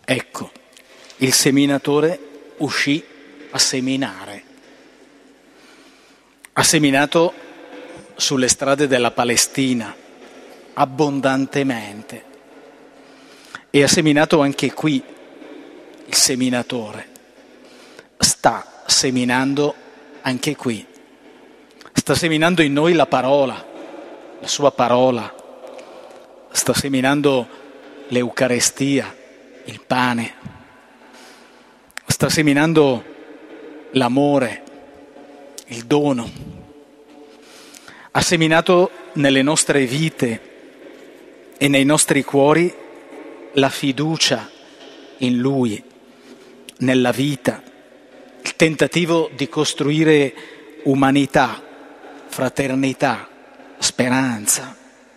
Ecco, il seminatore uscì a seminare. Ha seminato sulle strade della Palestina abbondantemente e ha seminato anche qui. Il seminatore sta seminando anche qui, sta seminando in noi la parola, la sua parola, sta seminando l'Eucarestia, il pane, sta seminando l'amore, il dono, ha seminato nelle nostre vite e nei nostri cuori la fiducia in Lui, nella vita, il tentativo di costruire umanità, fraternità, speranza.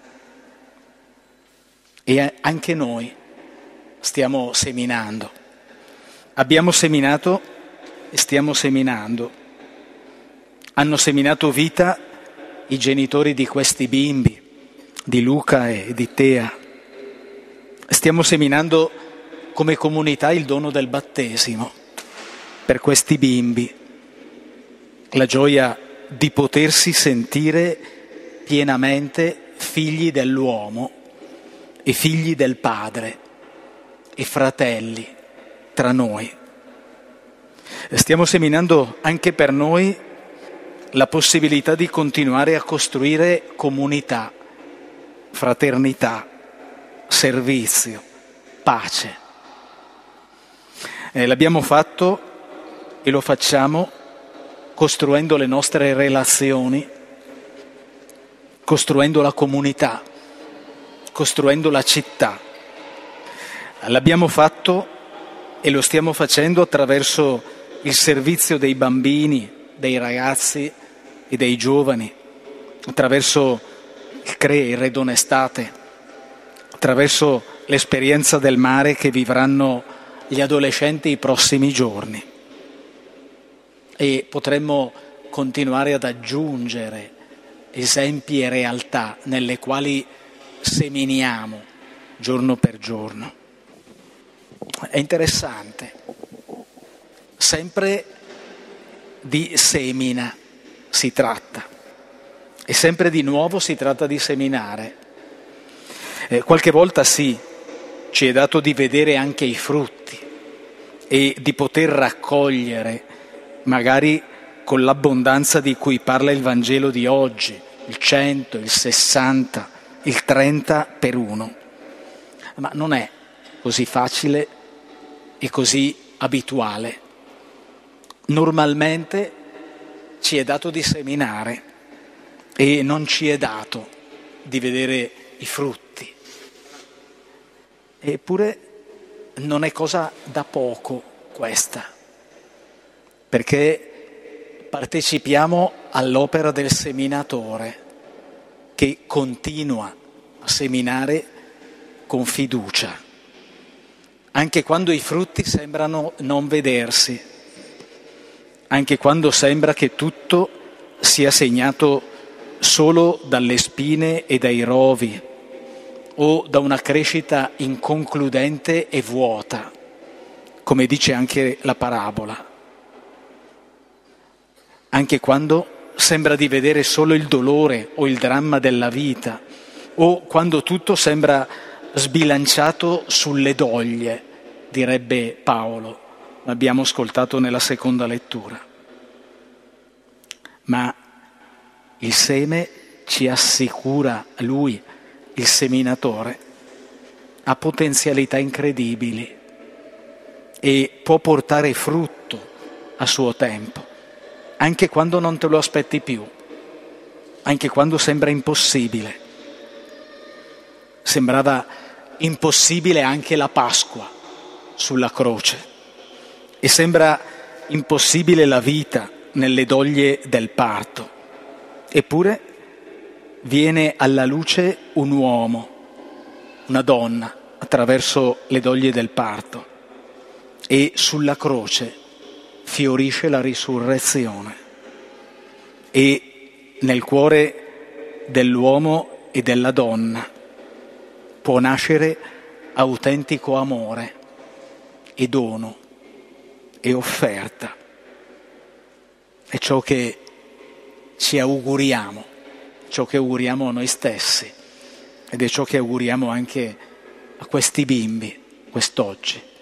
E anche noi stiamo seminando. Abbiamo seminato e stiamo seminando. Hanno seminato vita i genitori di questi bimbi, di Luca e di Tea. Stiamo seminando come comunità il dono del battesimo per questi bimbi, la gioia di potersi sentire pienamente figli dell'uomo e figli del Padre e fratelli tra noi. Stiamo seminando anche per noi la possibilità di continuare a costruire comunità, fraternità, servizio, pace. L'abbiamo fatto e lo facciamo costruendo le nostre relazioni, costruendo la comunità, costruendo la città. L'abbiamo fatto e lo stiamo facendo attraverso il servizio dei bambini, dei ragazzi e dei giovani, attraverso il CRE, il Redone Estate, attraverso l'esperienza del mare che vivranno gli adolescenti i prossimi giorni. E potremmo continuare ad aggiungere esempi e realtà nelle quali seminiamo giorno per giorno. È interessante, sempre di semina si tratta e sempre di nuovo si tratta di seminare. Qualche volta sì, ci è dato di vedere anche i frutti e di poter raccogliere, magari con l'abbondanza di cui parla il Vangelo di oggi, il 100, il 60, il 30 per uno. Ma non è così facile e così abituale. Normalmente ci è dato di seminare e non ci è dato di vedere i frutti. Eppure non è cosa da poco questa, perché partecipiamo all'opera del seminatore che continua a seminare con fiducia, anche quando i frutti sembrano non vedersi, anche quando sembra che tutto sia segnato solo dalle spine e dai rovi o da una crescita inconcludente e vuota, come dice anche la parabola. Anche quando sembra di vedere solo il dolore o il dramma della vita, o quando tutto sembra sbilanciato sulle doglie, direbbe Paolo, l'abbiamo ascoltato nella seconda lettura. Ma il seme ci assicura, lui, il seminatore, ha potenzialità incredibili e può portare frutto a suo tempo, anche quando non te lo aspetti più, anche quando sembra impossibile. Sembrava impossibile anche la Pasqua sulla croce e sembra impossibile la vita nelle doglie del parto. Eppure viene alla luce un uomo, una donna, attraverso le doglie del parto e sulla croce fiorisce la risurrezione e nel cuore dell'uomo e della donna può nascere autentico amore, è dono, è offerta, è ciò che ci auguriamo, ciò che auguriamo a noi stessi ed è ciò che auguriamo anche a questi bimbi quest'oggi.